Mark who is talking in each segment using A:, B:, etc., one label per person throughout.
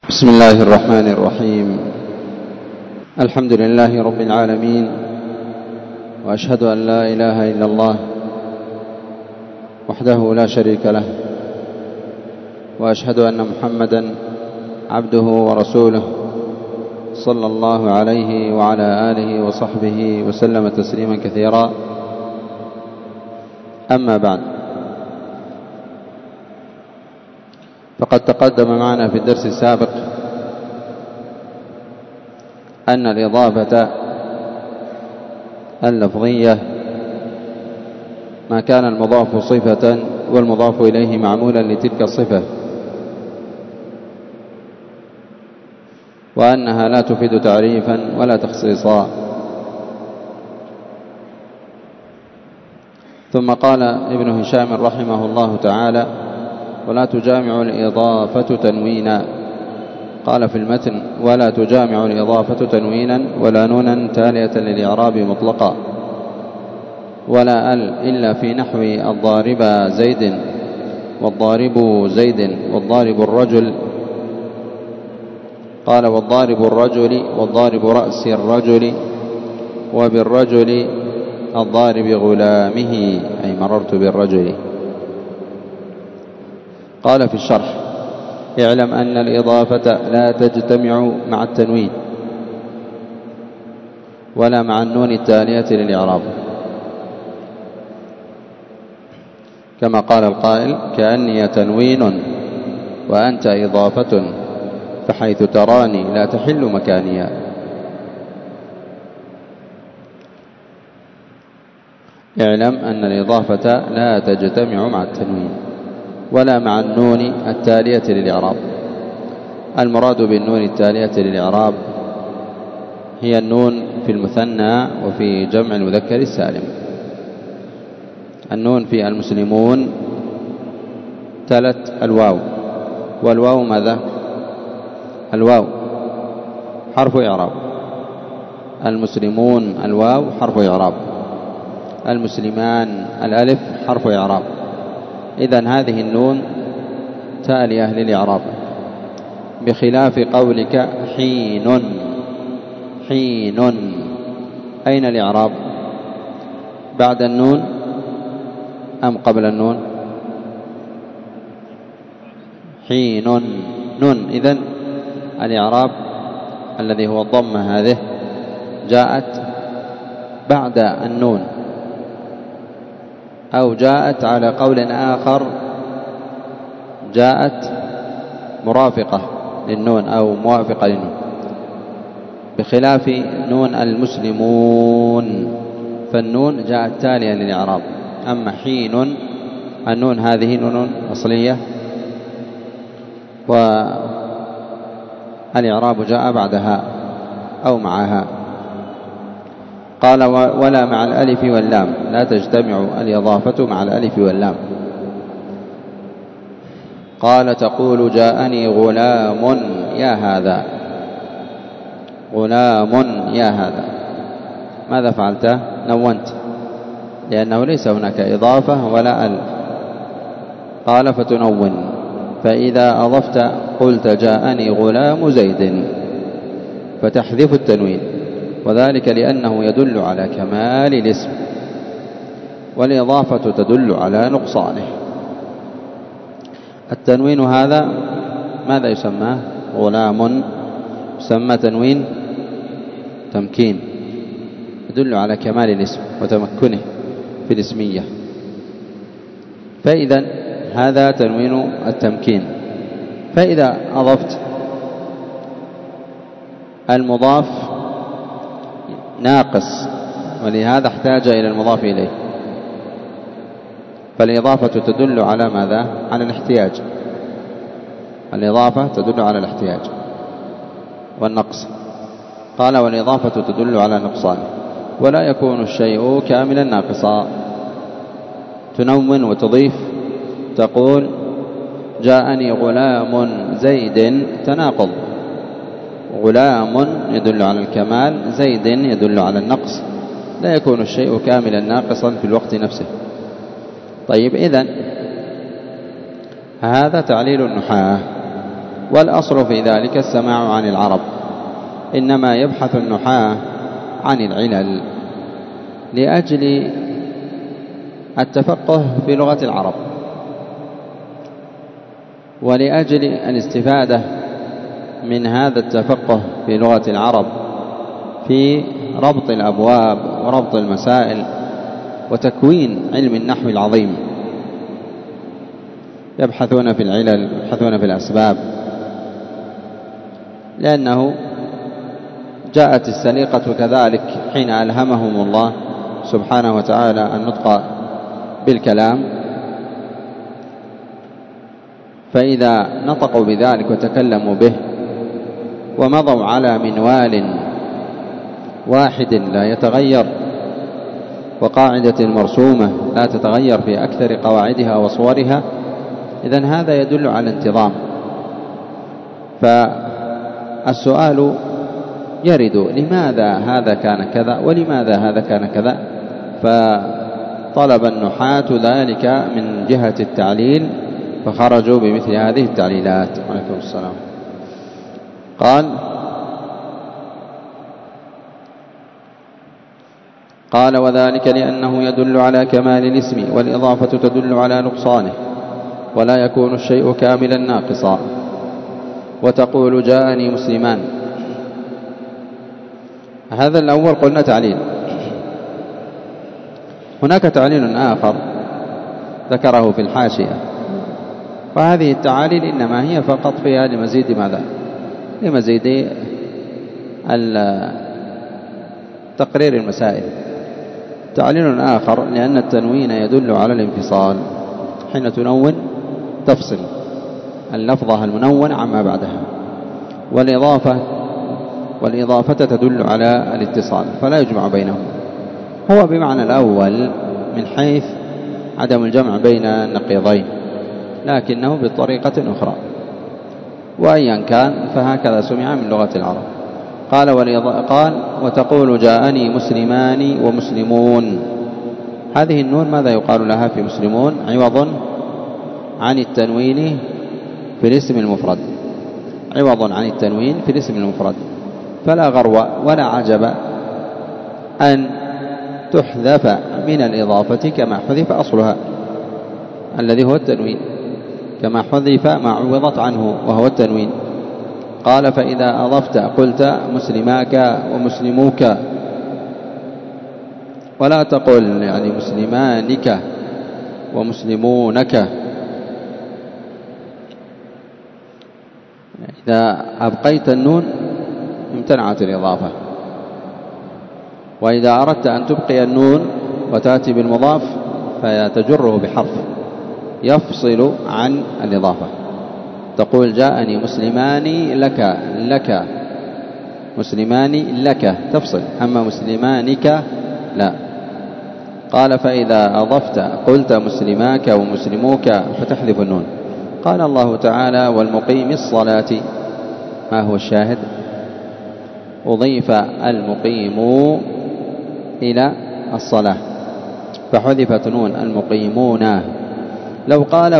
A: بسم الله الرحمن الرحيم. الحمد لله رب العالمين، وأشهد أن لا إله إلا الله وحده لا شريك له، وأشهد أن محمدا عبده ورسوله صلى الله عليه وعلى آله وصحبه وسلم تسليما كثيرا. أما بعد، فقد تقدم معنا في الدرس السابق أن الإضافة اللفظية ما كان المضاف صفة والمضاف إليه معمولا لتلك الصفة، وأنها لا تفيد تعريفا ولا تخصيصا. ثم قال ابن هشام رحمه الله تعالى: ولا تجامع الإضافة تنوينا. قال في المتن: ولا تجامع الإضافة تنوينا ولا نونا تالية للإعراب مطلقا، ولا إلا في نحو الضارب زيد والضارب زيد والضارب الرجل. قال: والضارب الرجل والضارب رأس الرجل، وبالرجل الضارب غلامه، أي مررت بالرجل. قال في الشرح: اعلم أن الإضافة لا تجتمع مع التنوين ولا مع النون التالية للإعراب، كما قال القائل: كأني تنوين وأنت إضافة، فحيث تراني لا تحل مكانيا. اعلم أن الإضافة لا تجتمع مع التنوين ولا مع النون التالية للإعراب. المراد بالنون التالية للإعراب هي النون في المثنى وفي جمع المذكر السالم. النون في المسلمون تلت الواو، والواو ماذا؟ الواو حرف إعراب. المسلمون الواو حرف إعراب، المسلمان الألف حرف إعراب. إذن هذه النون تالية للإعراب، بخلاف قولك حين. حين أين الإعراب؟ بعد النون أم قبل النون؟ حين نون. إذن الإعراب الذي هو الضمة هذه جاءت بعد النون، أو جاءت على قول آخر جاءت مرافقة للنون أو موافقة للنون، بخلاف نون المسلمون فالنون جاءت تالية للإعراب. أما حين النون هذه نون أصلية، والإعراب جاء بعدها أو معها. قال: ولا مع الألف واللام، لا تجتمع الإضافة مع الألف واللام. قال: تقول: جاءني غلام يا هذا. غلام يا هذا، ماذا فعلت؟ نونت، لأنه ليس هناك إضافة ولا ألف. قال: فتنون، فإذا أضفت قلت: جاءني غلام زيد، فتحذف التنوين، وذلك لأنه يدل على كمال الاسم، والإضافة تدل على نقصانه. التنوين هذا ماذا يسمى؟ غلام، يسمى تنوين تمكين، يدل على كمال الاسم وتمكنه في الاسمية. فإذا هذا تنوين التمكين. فإذا أضفت المضاف ناقص، ولهذا احتاج إلى المضاف إليه، فالإضافة تدل على ماذا؟ على الاحتياج. الإضافة تدل على الاحتياج والنقص. قال: والإضافة تدل على نقصان، ولا يكون الشيء كاملا ناقصا. تنون وتضيف، تقول: جاءني غلام زيد، تناقض. غلام يدل على الكمال، زيد يدل على النقص. لا يكون الشيء كاملا ناقصا في الوقت نفسه. طيب، إذن هذا تعليل النحاة. والأصل في ذلك السماع عن العرب، إنما يبحث النحاة عن العلل لأجل التفقه في لغة العرب، ولأجل الاستفادة من هذا التفقه في لغة العرب في ربط الأبواب وربط المسائل وتكوين علم النحو العظيم. يبحثون في العلل، يبحثون في الأسباب، لأنه جاءت السليقة كذلك حين ألهمهم الله سبحانه وتعالى النطق بالكلام، فإذا نطقوا بذلك وتكلموا به ومضوا على منوال واحد لا يتغير وقاعدة مرسومة لا تتغير في أكثر قواعدها وصورها، إذن هذا يدل على انتظام. فالسؤال يرد لماذا هذا كان كذا ولماذا هذا كان كذا، فطلب النحاة ذلك من جهة التعليل فخرجوا بمثل هذه التعليلات. عليكم السلام. قال وذلك لأنه يدل على كمال الاسم، والإضافة تدل على نقصانه، ولا يكون الشيء كاملا ناقصا. وتقول جاءني مسلمان، هذا الأول قلنا تعليل. هناك تعليل آخر ذكره في الحاشية، وهذه التعاليل إنما هي فقط فيها لمزيد ماذا؟ لمزيد تقرير المسائل. تعليل آخر لأن التنوين يدل على الانفصال، حين تنون تفصل اللفظة المنون عما بعدها، والإضافة تدل على الاتصال فلا يجمع بينهم. هو بمعنى الأول من حيث عدم الجمع بين النقيضين، لكنه بطريقة أخرى، وأيا كان فهكذا سمع من لغة العرب. قال وتقول جاءني مسلمان ومسلمون، هذه النون ماذا يقال لها في مسلمون؟ عوض عن التنوين في الاسم المفرد، عوض عن التنوين في الاسم المفرد، فلا غرو ولا عجب أن تحذف من الإضافة كما حذف أصلها الذي هو التنوين، كما حذف ما عوضت عنه وهو التنوين. قال فإذا أضفت قلت مسلماك ومسلموك، ولا تقل يعني مسلمانك ومسلمونك. إذا أبقيت النون امتنعت الإضافة، وإذا أردت أن تبقي النون وتأتي بالمضاف فيتجره بحرف يفصل عن الإضافة. تقول جاءني مسلمان لك مسلمان لك تفصل، أما مسلمانك لا. قال فإذا أضفت قلت مسلماك ومسلموك فتحذف النون. قال الله تعالى والمقيم الصلاة، ما هو الشاهد؟ أضيف المقيم إلى الصلاة فحذفت نون المقيمون. لو قال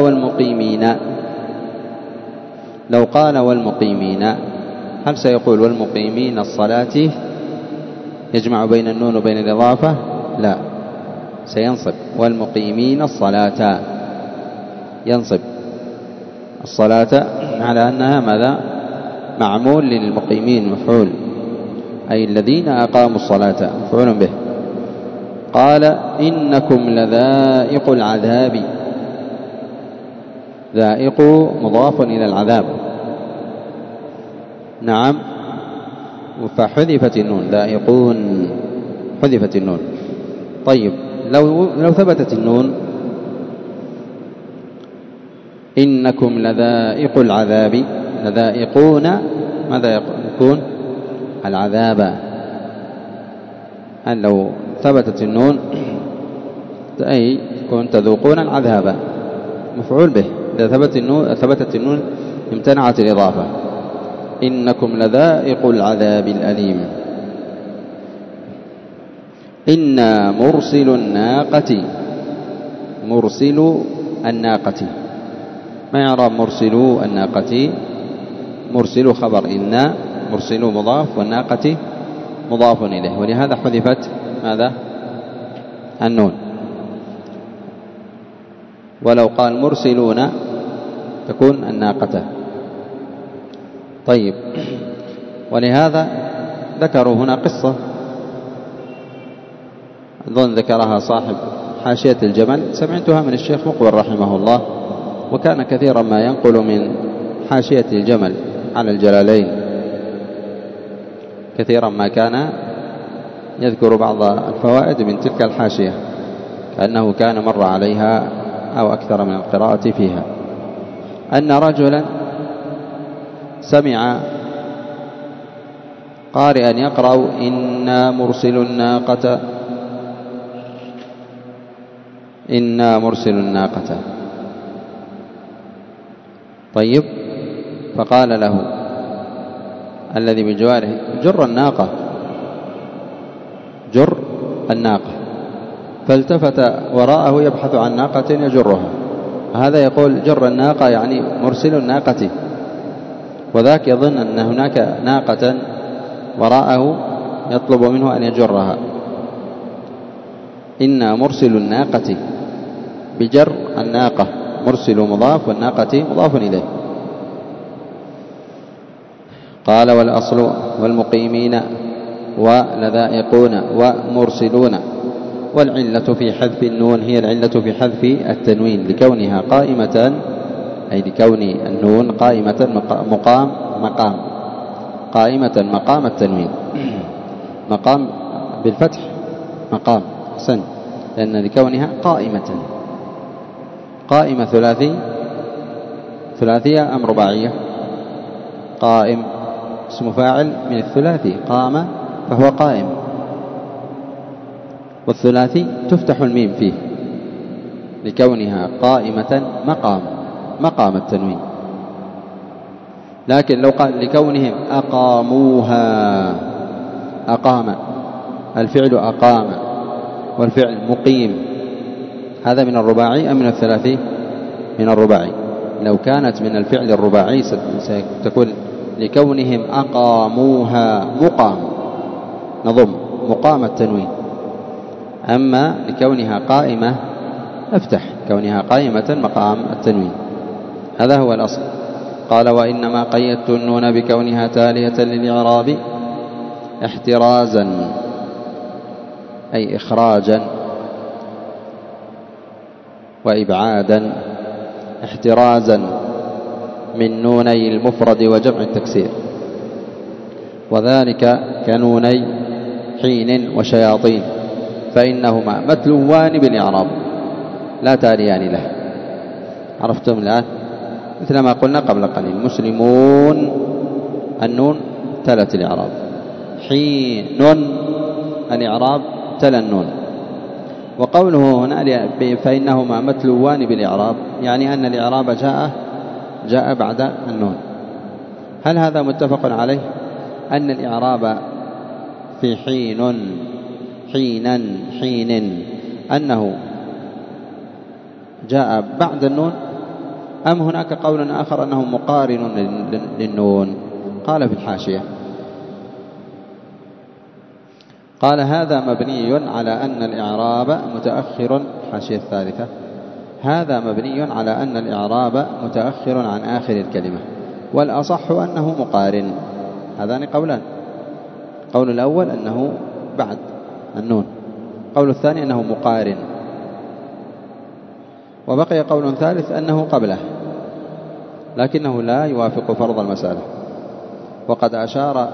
A: والمقيمين هل سيقول والمقيمين الصلاة يجمع بين النون وبين الإضافة؟ لا، سينصب والمقيمين الصلاة، ينصب الصلاة على أنها ماذا؟ معمول للمقيمين، مفعول، أي الذين أقاموا الصلاة، مفعول به. قال إنكم لذائق العذاب، ذائق مضاف إلى العذاب، نعم، فحذفت النون، ذائقون حذفت النون. طيب لو ثبتت النون إنكم لذائق العذاب، لذائقون ماذا يكون؟ العذاب. أن لو ثبتت النون أي كنت تذوقون العذاب، مفعول به. إذا ثبتت النون امتنعت الإضافة. إنكم لذائق العذاب الأليم. إنا مرسل الناقة، مرسل الناقة، ما يعرف مرسل الناقة؟ مرسل خبر إنا، مرسل مضاف، والناقة مضاف إليه، ولهذا حذفت ماذا؟ النون. ولو قال مرسلون تكون الناقة. طيب، ولهذا ذكروا هنا قصة أظن ذكرها صاحب حاشية الجمل، سمعتها من الشيخ مقبل رحمه الله، وكان كثيرا ما ينقل من حاشية الجمل على الجلالين، كثيرا ما كان يذكر بعض الفوائد من تلك الحاشية كأنه كان مر عليها أو أكثر من القراءة فيها. أن رجلا سمع قارئا يقرأ إنا مرسل الناقة، إنا مرسل الناقة. طيب، فقال له الذي بجواره جر الناقة، جر الناقة، فالتفت وراءه يبحث عن ناقة يجرها، هذا يقول جر الناقة يعني مرسل الناقة، وذاك يظن أن هناك ناقة وراءه يطلب منه أن يجرها. إنا مرسل الناقة بجر الناقة، مرسل مضاف والناقة مضاف إليه. قال والأصل والمقيمين ولذائقون ومرسلون، والعلة في حذف النون هي العلة في حذف التنوين لكونها قائمة، أي لكون النون قائمة مقام قائمة مقام التنوين، مقام بالفتح مقام حسن، لأن لكونها قائمة ثلاثية أم رباعية؟ قائم اسم فاعل من الثلاثي، قام فهو قائم، والثلاثي تفتح الميم فيه لكونها قائمة مقام التنوين. لكن لو قال لكونهم أقاموها، أقام الفعل أقام والفعل مقيم، هذا من الرباعي أم من الثلاثي؟ من الرباعي. لو كانت من الفعل الرباعي ستكون لكونهم أقاموها مقام، نضم مقام التنوين. أما لكونها قائمة نفتح كونها قائمة مقام التنوين، هذا هو الأصل. قال وإنما قيدت النون بكونها تالية للإعراب احترازا، أي إخراجا وإبعادا، احترازا من نوني المفرد وجمع التكسير، وذلك كنوني حين وشياطين، فإنهما متلوان بالإعراب لا تاليان له. عرفتم الآن؟ مثل ما قلنا قبل قليل، مسلمون النون تلت الإعراب، حين الإعراب تلا النون. وقوله هنا فإنهما متلوان بالإعراب يعني أن الإعراب جاء بعد النون. هل هذا متفق عليه أن الإعراب في حين أنه جاء بعد النون، أم هناك قول آخر أنه مقارن للنون؟ قال في الحاشية، قال هذا مبني على أن الإعراب متأخر، الحاشية الثالثة، هذا مبني على أن الإعراب متأخر عن آخر الكلمة، والأصح أنه مقارن. هذان قولان، قول الأول أنه بعد النون، قول الثاني أنه مقارن، وبقي قول ثالث أنه قبله، لكنه لا يوافق فرض المسألة. وقد أشار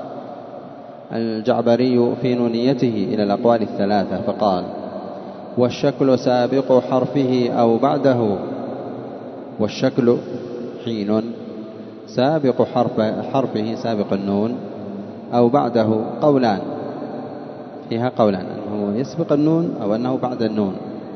A: الجعبري في نونيته إلى الأقوال الثلاثة فقال والشكل سابق حرفه أو بعده، والشكل حين سابق حرفه سابق النون أو بعده قولان، فيها قولان، أنه يسبق النون أو أنه بعد النون.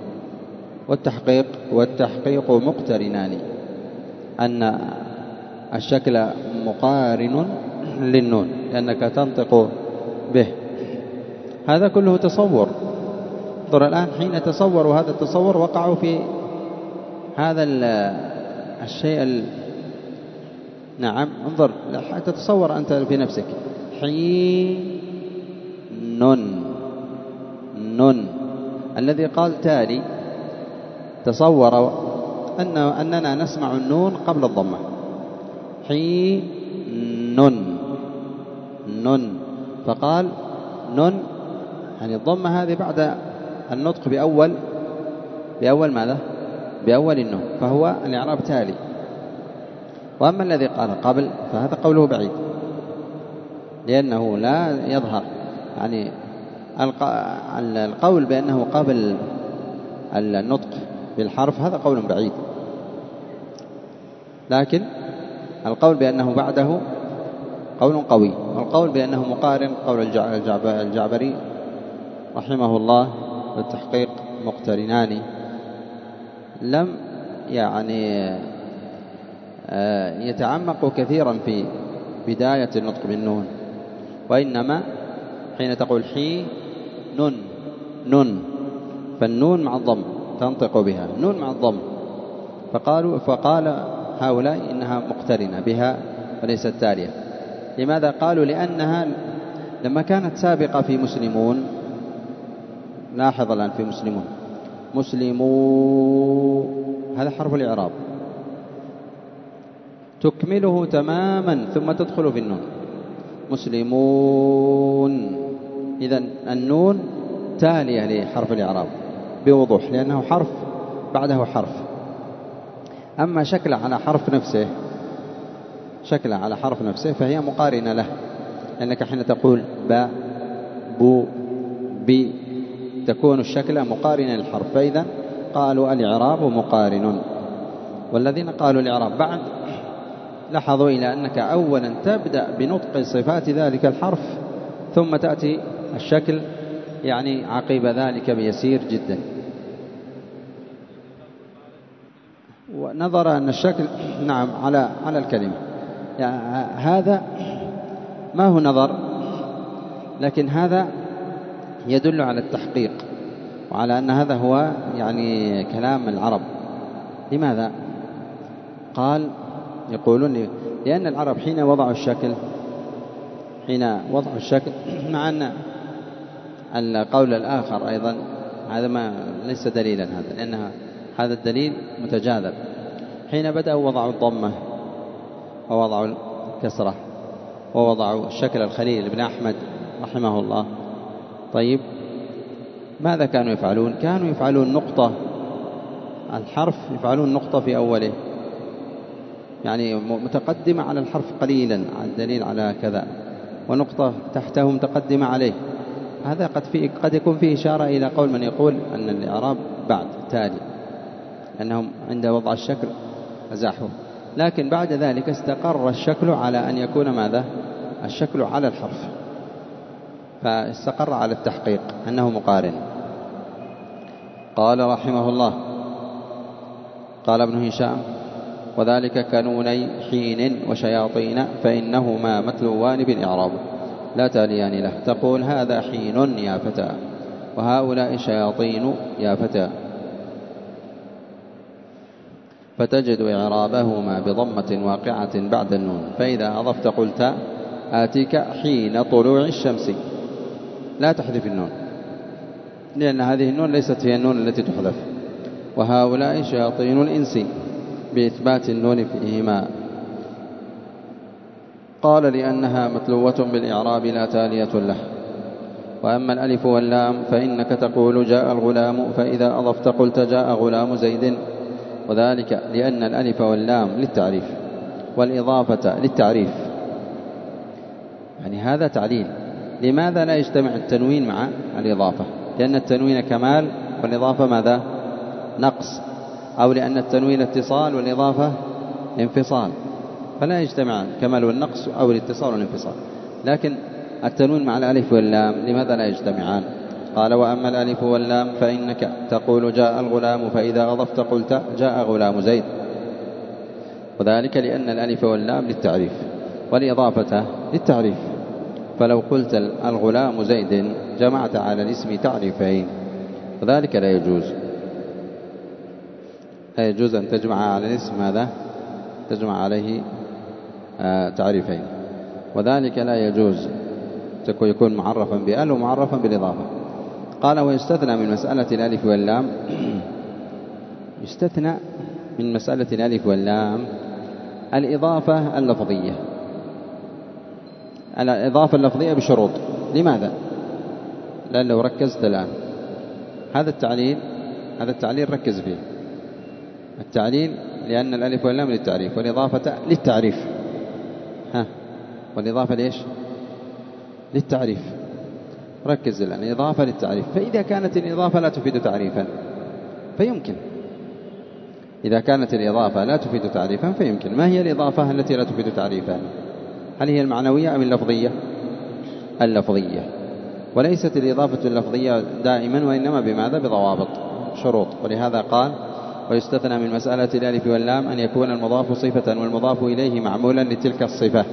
A: والتحقيق مقترنان، أن الشكل مقارن للنون لأنك تنطق به. هذا كله تصور. انظر الآن، حين تصوروا هذا التصور وقعوا في هذا الشيء نعم انظر حتى تتصور أنت بنفسك. حين نن الذي قال تالي تصور أننا نسمع النون قبل الضمة. حين نن فقال نن، يعني الضمة هذه بعد النطق بأول ماذا؟ بأول النون، فهو الإعراب تالي. وأما الذي قال قبل فهذا قوله بعيد، لأنه لا يظهر، يعني القول بأنه قبل النطق بالحرف هذا قول بعيد، لكن القول بأنه بعده قول قوي، والقول بأنه مقارن قول الجعبري رحمه الله بالتحقيق مقترنان، لم يعني يتعمق كثيرا في بداية النطق بالنون، وإنما حين تقول حين نن فالنون مع الضم تنطق بها، نون مع الضم، فقال هؤلاء إنها مقترنة بها وليست تالية. لماذا قالوا؟ لأنها لما كانت سابقة في مسلمون، لاحظ الآن في مسلمو هذا حرف الإعراب تكمله تماما ثم تدخل في النون مسلمون، إذن النون تالية لحرف الإعراب بوضوح، لأنه حرف بعده حرف. أما شكله على حرف نفسه فهي مقارنة له، لأنك حين تقول با بو بي تكون الشكل مقارنة للحرف، فإذا قالوا الإعراب مقارن. والذين قالوا الإعراب بعد لاحظوا إلى أنك أولا تبدأ بنطق صفات ذلك الحرف ثم تأتي الشكل يعني عقب ذلك بيسير جدا. ونظر أن الشكل نعم على الكلمة، يعني هذا ما هو نظر، لكن هذا يدل على التحقيق وعلى أن هذا هو يعني كلام العرب. لماذا؟ قال يقولون لأن العرب حين وضعوا الشكل مع أن القول الآخر أيضا هذا ما ليس دليلا هذا، لأن هذا الدليل متجاذب. حين بدأوا وضعوا الضمة ووضعوا الكسرة ووضعوا الشكل الخليل ابن أحمد رحمه الله، طيب ماذا كانوا يفعلون؟ كانوا يفعلون نقطة الحرف، يفعلون نقطة في أوله، يعني متقدمة على الحرف قليلا على الدليل على كذا، ونقطة تحته متقدمة عليه. هذا قد يكون فيه إشارة إلى قول من يقول أن الإعراب بعد تالي، أنهم عند وضع الشكل أزاحوا، لكن بعد ذلك استقر الشكل على أن يكون ماذا؟ الشكل على الحرف، فاستقر على التحقيق أنه مقارن. قال رحمه الله، قال ابن هشام: وذلك كنوني حين وشياطين فإنهما متلوان بالإعراب لا تاليان له. تقول هذا حين يا فتى، وهؤلاء شياطين يا فتى، فتجد إعرابهما بضمة واقعة بعد النون، فإذا أضفت قلت آتيك حين طلوع الشمس، لا تحذف النون، لأن هذه النون ليست هي النون التي تحذف. وهؤلاء شياطين الإنس بإثبات النون فيهما. قال لأنها متلوة بالإعراب لا تالية له. وأما الألف واللام فإنك تقول جاء الغلام، فإذا أضفت قلت جاء غلام زيد، وذلك لأن الألف واللام للتعريف والإضافة للتعريف، يعني هذا تعليل. لماذا لا يجتمع التنوين مع الإضافة؟ لأن التنوين كمال والإضافة ماذا؟ نقص، أو لأن التنوين اتصال والإضافة انفصال، فلا يجتمعان كمال والنقص أو الاتصال والانفصال. لكن التنوين مع الألف واللام لماذا لا يجتمعان؟ قال: وأما الألف واللام فإنك تقول جاء الغلام، فإذا أضفت قلت جاء غلام زيد، وذلك لأن الألف واللام للتعريف والإضافة للتعريف. فلو قلت الغلام زيد جمعت على الاسم تعريفين، وذلك لا يجوز. لا يجوز أن تجمع على الاسم ماذا؟ تجمع عليه تعريفين، وذلك لا يجوز يكون معرفا بأل ومعرفا بالإضافة. قال ويستثنى من مسألة الألف واللام يستثنى من مسألة الألف واللام الإضافة اللفظية. الإضافة اللفظية بشروط. لماذا؟ لأن لو ركزت الآن هذا التعليل ركز فيه. التعليل لأن الألف واللام للتعريف والإضافة للتعريف. والإضافة ليش؟ للتعريف. ركز الآن، الإضافة للتعريف. فإذا كانت الإضافة لا تفيد تعريفا فيمكن. إذا كانت الإضافة لا تفيد تعريفا فيمكن. ما هي الإضافة التي لا تفيد تعريفا؟ هل هي المعنوية أم اللفظية؟ اللفظية. وليست الإضافة اللفظية دائما، وإنما بماذا؟ بضوابط، شروط. ولهذا قال ويستثنى من مسألة الألف واللام أن يكون المضاف صفة والمضاف إليه معمولا لتلك الصفة.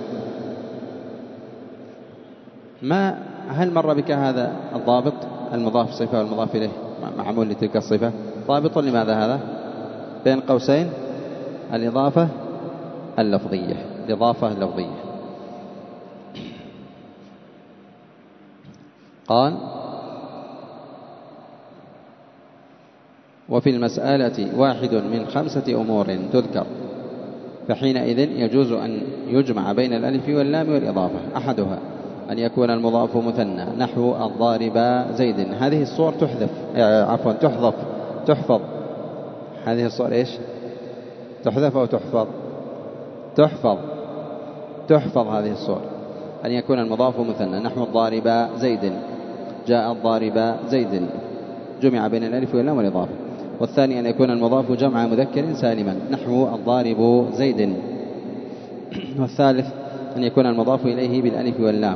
A: هل مر بك هذا الضابط؟ المضاف صفة والمضاف إليه معمول لتلك الصفة. ضابط لماذا هذا؟ بين قوسين الإضافة اللفظية. الإضافة اللفظية. قال وفي المسألة واحد من 5 أمور تذكر، فحينئذ يجوز أن يجمع بين الألف واللام والإضافة. أحدها أن يكون المضاف مثنى نحو الضارب زيد. هذه الصور تحفظ. هذه الصور إيش؟ تحذف أو تحفظ؟ تحفظ هذه الصور. أن يكون المضاف مثنى نحو الضارب زيد، جاء الضارب زيد، جمع بين الألف واللام والإضافة. والثاني أن يكون المضاف جمع مذكر سالما نحو الضارب زيد. والثالث أن يكون المضاف إليه بالألف واللام.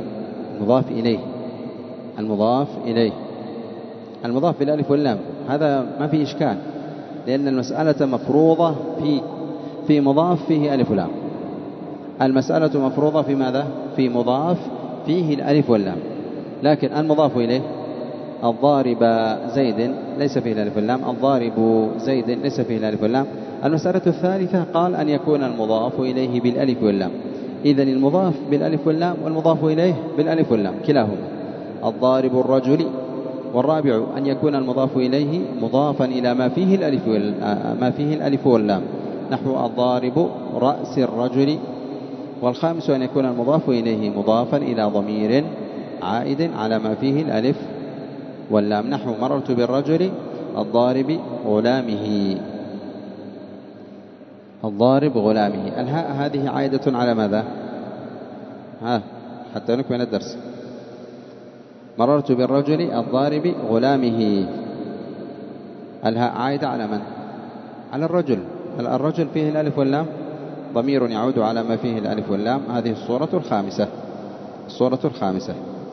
A: المضاف بالألف واللام هذا ما فيه إشكال، لأن المسألة مفروضة في مضاف فيه ألف ولام. المسألة مفروضة في ماذا؟ في مضاف فيه الألف واللام. لكن المضاف إليه الضارب زيد ليس فيه الألف واللام، الضارب زيد ليس فيه الألف واللام. المسألة الثالثة قال أن يكون المضاف إليه بالألف واللام. إذن المضاف بالألف واللام والمضاف إليه بالألف واللام كلاهما. الضارب الرجل. والرابع أن يكون المضاف إليه مضافا إلى ما فيه الألف واللام نحو الضارب رأس الرجل. والخامس أن يكون المضاف إليه مضافا إلى ضمير عائد على ما فيه الألف واللام نحو مررت بالرجل الضارب غلامه. الهاء هذه عائدة على ماذا؟ حتى نكمل الدرس. مررت بالرجل الضارب غلامه. الهاء عائدة على من؟ على الرجل. الرجل فيه الألف واللام، ضمير يعود على ما فيه الألف واللام. هذه الصورة الخامسة.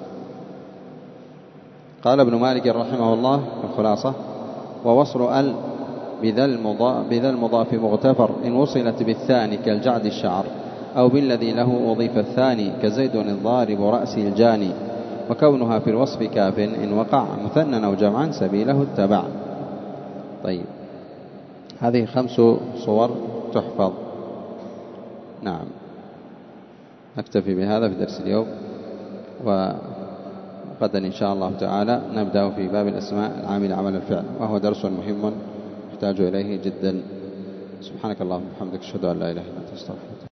A: قال ابن مالك رحمه الله في الخلاصة ووصل ال بذا المضاف مغتفر إن وصلت بالثاني كالجعد الشعر، أو بالذي له أضيف الثاني كزيد الضارب رأس الجاني، وكونها في الوصف كاف إن وقع مثنى أو جمعا سبيله اتبع. طيب، هذه 5 صور تحفظ. نعم، نكتفي بهذا في درس اليوم، وغدا إن شاء الله تعالى نبدأ في باب الأسماء العاملة عمل الفعل، وهو درس مهم يحتاج إليه جدا. سبحانك اللهم وبحمدك أشهد أن لا إله إلا أنت أستغفرك.